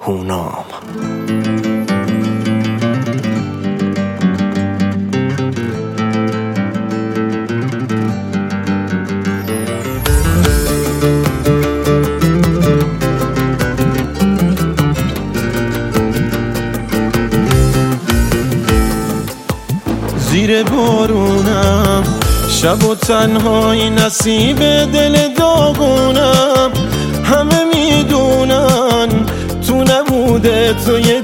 هونام. زیر بارونم شب و تنهایی نصیب دل داغونم. همه میدونن تو نبوده تو یه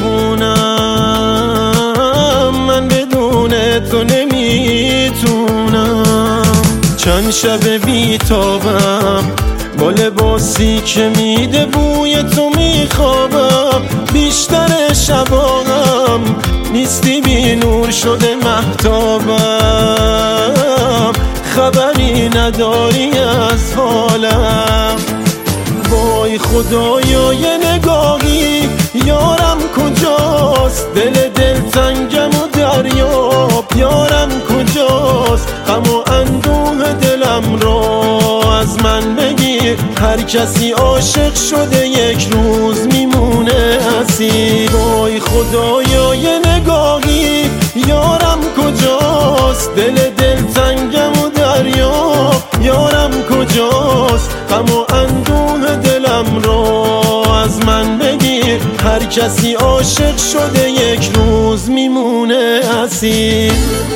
دیوونم. من بدون تو نمیتونم. چند شب بیتابم با لباسی که میده بوی تو میخوابم. بیشتر شبام نیستی بی نور شده مهتابم. خبری نداری از حالم. وای خدایا یه نگاهی یارم کجاست؟ دل تنگم و دریاب یارم کجاست؟ غم و اندوه دلم را از من بگیر. هر کسی عاشق شده یک روز میمونه اسیر. وای خدایا یه نگاهی یارم کجاست؟ دل تنگم و دریاب یارم کجاست؟ غم و اندوه دلم را از من بگیر. هر کسی عاشق شده یک روز میمونه اسیر.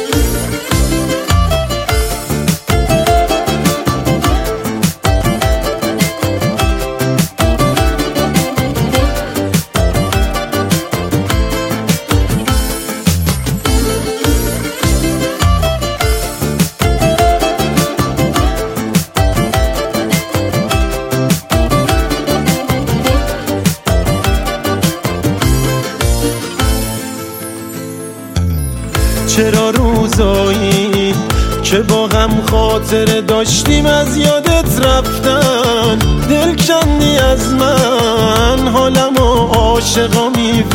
چرا روزایی که با هم خاطره داشتیم از یادت رفتن؟ دل کندی از من حالم و عاشقا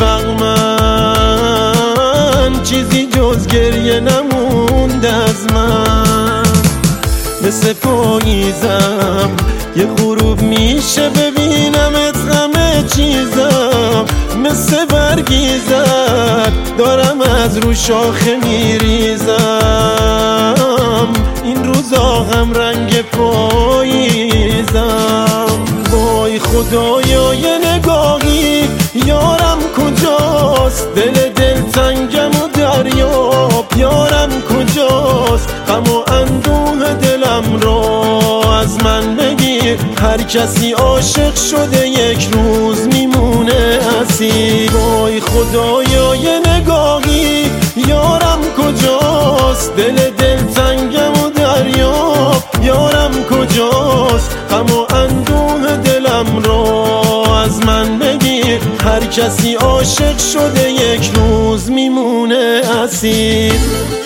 میفهمن. چیزی جز گریه نموند از من. مثل پاییزم یه غروب میشه ببینمت همه چیزم. مثل برگیزد دارم از رو شاخه میریزم. این روزا هم رنگ پاییزم. وای خدایا یه نگاهی یارم کجاست؟ دل تنگم و دریاب یارم کجاست؟ غم و اندوه دلم را از من بگیر. هر کسی عاشق شده یک روز میمونه اسیر. وای خدایا یه نگاهی یارم کجاست؟ دل تنگم و دریاب یارم کجاست؟ غم و اندوه دلم را از من بگیر. هر کسی عاشق شده یک روز میمونه اسیر.